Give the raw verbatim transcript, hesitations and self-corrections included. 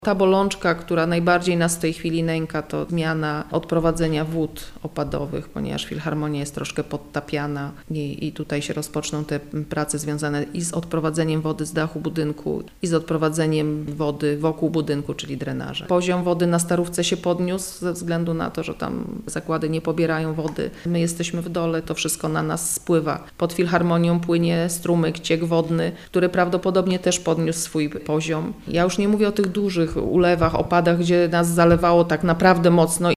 Ta bolączka, która najbardziej nas w tej chwili nęka, to zmiana odprowadzenia wód opadowych, ponieważ Filharmonia jest troszkę podtapiana i, i tutaj się rozpoczną te prace związane i z odprowadzeniem wody z dachu budynku, i z odprowadzeniem wody wokół budynku, czyli drenaże. Poziom wody na Starówce się podniósł ze względu na to, że tam zakłady nie pobierają wody. My jesteśmy w dole, to wszystko na nas spływa. Pod Filharmonią płynie strumyk, ciek wodny, który prawdopodobnie też podniósł swój poziom. Ja już nie mówię o tych dużych ulewach, opadach, gdzie nas zalewało tak naprawdę mocno